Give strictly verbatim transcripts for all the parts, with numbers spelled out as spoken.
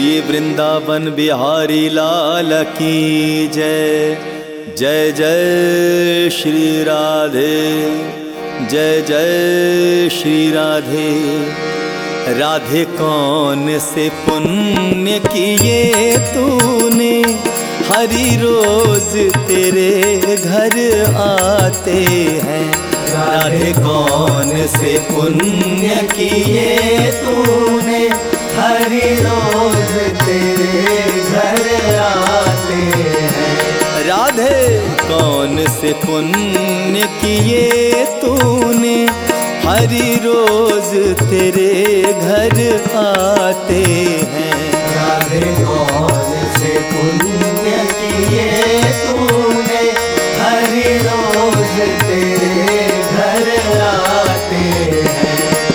बोलिए वृंदावन बिहारी लाल की जय। जय जय श्री राधे, जय जय श्री राधे। राधे कौन से पुण्य किए तूने, हरि रोज तेरे घर आते हैं। राधे कौन से पुण्य किए तूने, हरि रोज तेरे घर आते हैं। राधे कौन से पुण्य किए तूने, हरि रोज तेरे घर आते हैं। राधे कौन से पुण्य किए तूने, हरि रोज तेरे घर आते हैं।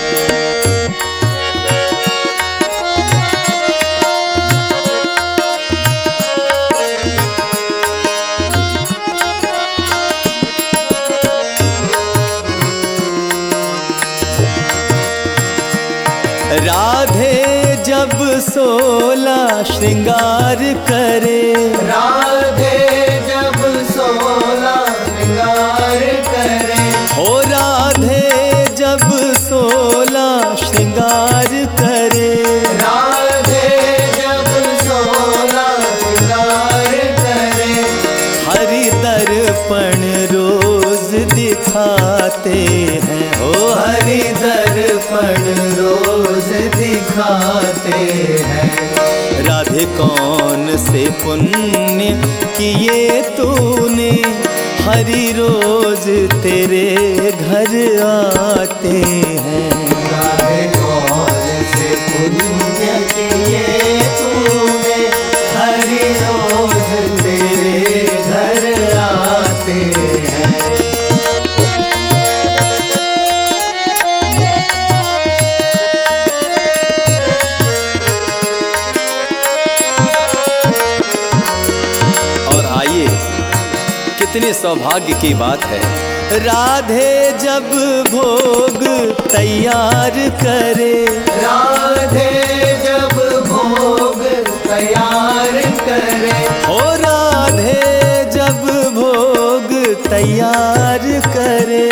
राधे जब सोला श्रृंगार करे, राधे जब सोला श्रृंगार करे, हो राधे जब सोला श्रृंगार करे। राधे जब सोला श्रृंगार करे, हरि दर्पण रोज दिखाते हैं। हो हरि दर्पण रोज दिखाते हैं। राधे कौन से पुण्य किए तूने, हरि रोज तेरे घर आते हैं। राधे कौन से पुण्य किए तूने, हरि रोज तेरे घर आते हैं। कितने सौभाग्य की बात है। राधे जब भोग तैयार करे, राधे जब भोग तैयार करे, हो राधे जब भोग तैयार करे।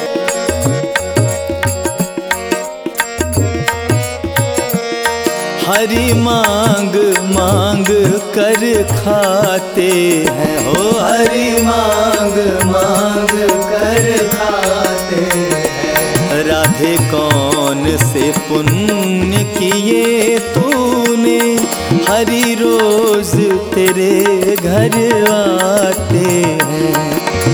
हरि मांग मांग कर खाते हैं। हो हरि मांग मांग कर खाते हैं। राधे कौन से पुण्य किए तूने, हरि रोज तेरे घर आते हैं।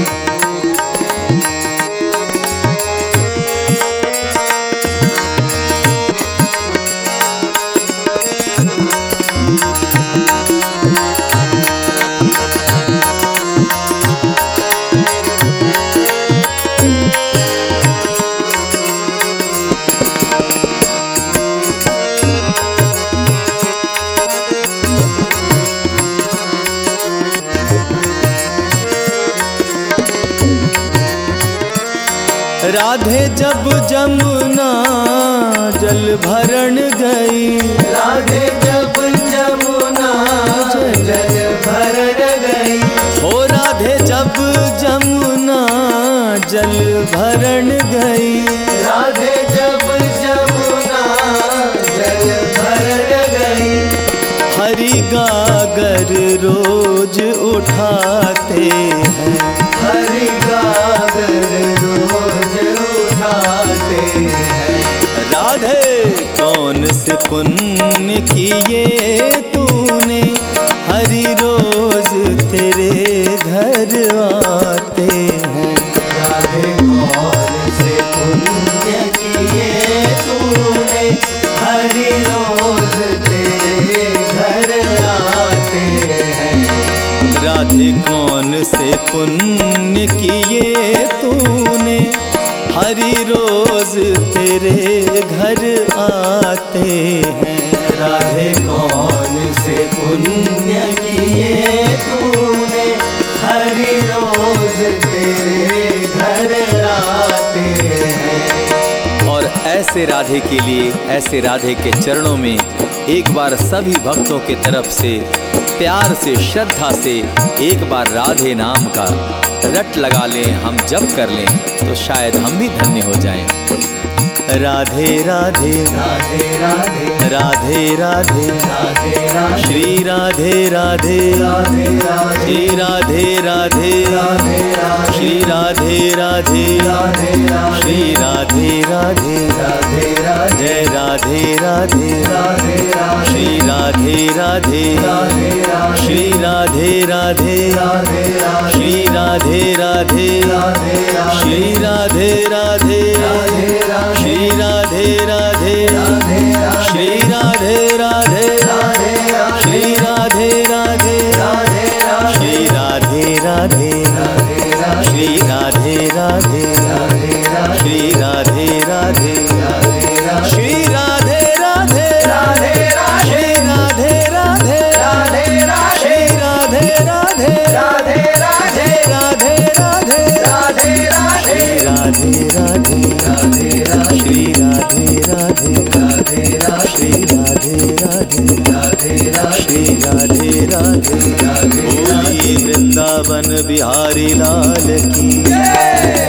राधे जब जमुना जल भरण गई, राधे जब जमुना जल भरण गई, हो राधे जब जमुना जल भरण गई। राधे जब जमुना जल भरण गई, हरि गागर रोज उठाते हैं। हरि गागर रोज उठाते हैं। राधे कौन से पुण्य किए तूने, हरि रोज तेरे घर आते हैं। राधे कौन से पुण्य किए तूने, हरि रोज तेरे घर आते हैं। राधे कौन से पुण्य किए तूने, हरि रोज तेरे घर आते हैं। राधे कौन से पुण्य किए तूने, हरि रोज तेरे घर आते हैं। और ऐसे राधे के लिए, ऐसे राधे के चरणों में एक बार सभी भक्तों के तरफ से प्यार से, श्रद्धा से एक बार राधे नाम का रट लगा लें, हम जप कर लें तो शायद हम भी धन्य हो जाएं। राधे राधे राधे राधे राधे राधे राधे राधे श्री राधे राधे राधे राधे श्री राधे राधे राधे राधे श्री राधे राधे राधे राधे श्री राधे राधे राधे राधे जय राधे राधे राधे राधे श्री राधे राधे राधे राधे श्री राधे राधे राधे राधे श्री राधे राधे राधे राधे श्री राधे राधे राधे राधे श्री राधे राधे राधे राधे श्री राधे राधे राधे राधे श्री राधे राधे राधे राधे श्री राधे राधे श्री राधे राधे श्री राधे राधे श्री राधे राधे श्री राधे राधे श्री राधे राधे राधे राधे राधे राधे राधे राधे श्री राधे राधे श्री राधे राधे श्री राधे राधे बोलिए वृंदावन बिहारी लाल की।